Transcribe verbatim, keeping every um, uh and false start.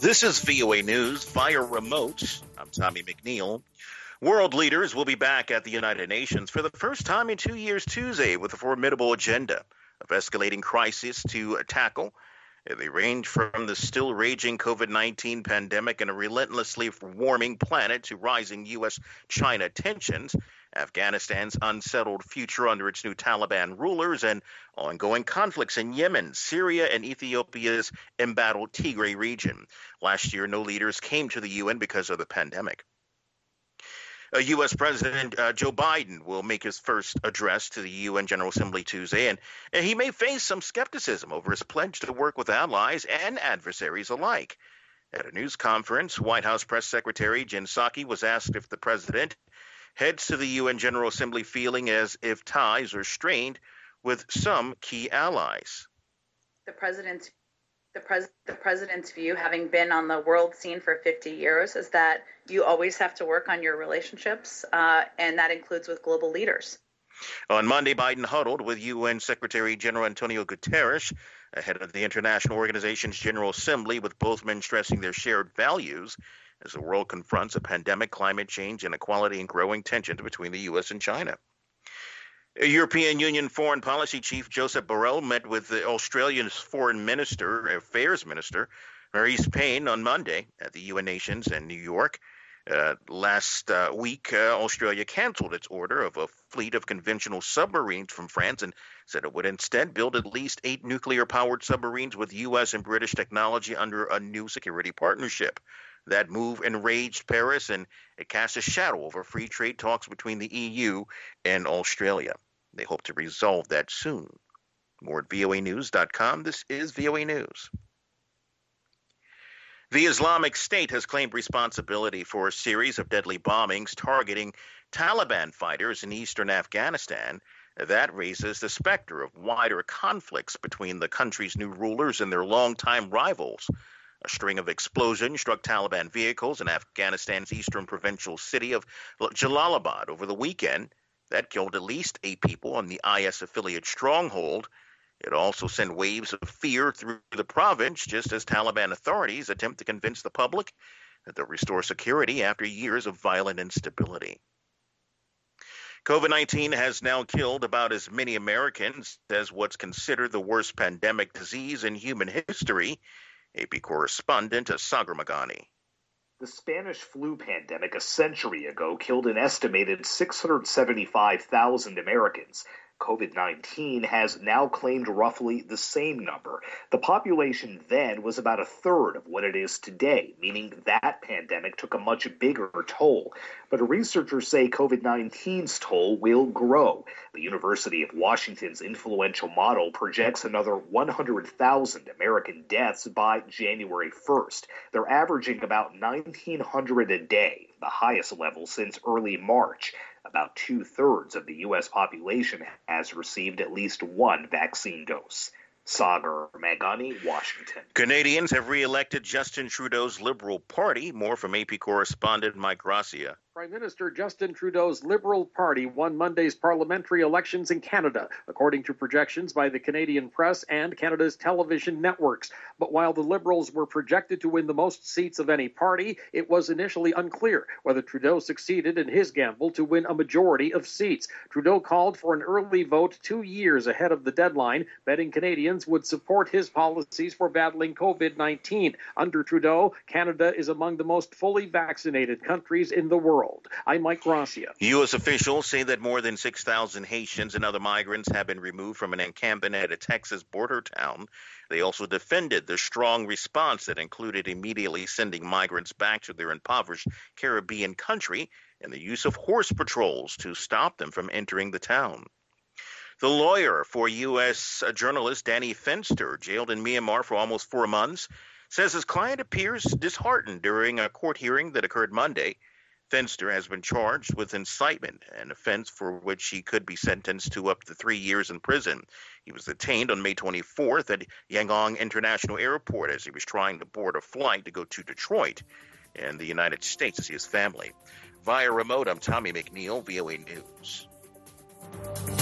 This is V O A News via remote. I'm Tommy McNeil. World leaders will be back at the United Nations for the first time in two years Tuesday with a formidable agenda of escalating crisis to tackle. They range from the still raging COVID nineteen pandemic and a relentlessly warming planet to rising U S China tensions, Afghanistan's unsettled future under its new Taliban rulers, and ongoing conflicts in Yemen, Syria, and Ethiopia's embattled Tigray region. Last year, no leaders came to the U N because of the pandemic. Uh, U S. President uh, Joe Biden will make his first address to the U N General Assembly Tuesday, and, and he may face some skepticism over his pledge to work with allies and adversaries alike. At a news conference, White House Press Secretary Jen Psaki was asked if the president heads to the U N General Assembly feeling as if ties are strained with some key allies. The president's The, pres- the president's view, having been on the world scene for fifty years, is that you always have to work on your relationships, uh, and that includes with global leaders. On Monday, Biden huddled with U N Secretary General Antonio Guterres ahead of the International Organization's General Assembly, with both men stressing their shared values as the world confronts a pandemic, climate change, inequality, and growing tensions between the U S and China. European Union Foreign Policy Chief Josep Borrell met with the Australia's Foreign Minister, Affairs Minister, Marise Payne on Monday at the U N Nations in New York. Uh, last uh, week, uh, Australia canceled its order of a fleet of conventional submarines from France and said it would instead build at least eight nuclear-powered submarines with U S and British technology under a new security partnership. That move enraged Paris, and it cast a shadow over free trade talks between the E U and Australia. They hope to resolve that soon. More at V O A news dot com. This is V O A News. The Islamic State has claimed responsibility for a series of deadly bombings targeting Taliban fighters in eastern Afghanistan. That raises the specter of wider conflicts between the country's new rulers and their longtime rivals. A string of explosions struck Taliban vehicles in Afghanistan's eastern provincial city of Jalalabad over the weekend. That killed at least eight people on the I S affiliate stronghold. It also sent waves of fear through the province, just as Taliban authorities attempt to convince the public that they'll restore security after years of violent instability. COVID nineteen has now killed about as many Americans as what's considered the worst pandemic disease in human history. A P correspondent Sagar Magani. The Spanish flu pandemic a century ago killed an estimated six hundred seventy-five thousand Americans. COVID nineteen has now claimed roughly the same number. The population then was about a third of what it is today, meaning that pandemic took a much bigger toll. But researchers say COVID nineteen's toll will grow. The University of Washington's influential model projects another one hundred thousand American deaths by January first. They're averaging about nineteen hundred a day, the highest level since early March. About two-thirds of the U S population has received at least one vaccine dose. Sagar Magani, Washington. Canadians have re-elected Justin Trudeau's Liberal Party. More from A P correspondent Mike Gracia. Prime Minister Justin Trudeau's Liberal Party won Monday's parliamentary elections in Canada, according to projections by the Canadian press and Canada's television networks. But while the Liberals were projected to win the most seats of any party, it was initially unclear whether Trudeau succeeded in his gamble to win a majority of seats. Trudeau called for an early vote two years ahead of the deadline, betting Canadians would support his policies for battling COVID nineteen. Under Trudeau, Canada is among the most fully vaccinated countries in the world. I'm Mike Gracia. U S officials say that more than six thousand Haitians and other migrants have been removed from an encampment at a Texas border town. They also defended the strong response that included immediately sending migrants back to their impoverished Caribbean country and the use of horse patrols to stop them from entering the town. The lawyer for U S journalist Danny Fenster, jailed in Myanmar for almost four months, says his client appears disheartened during a court hearing that occurred Monday. Fenster has been charged with incitement, an offense for which he could be sentenced to up to three years in prison. He was detained on May twenty-fourth at Yangon International Airport as he was trying to board a flight to go to Detroit in the United States to see his family. Via remote, I'm Tommy McNeil, V O A News.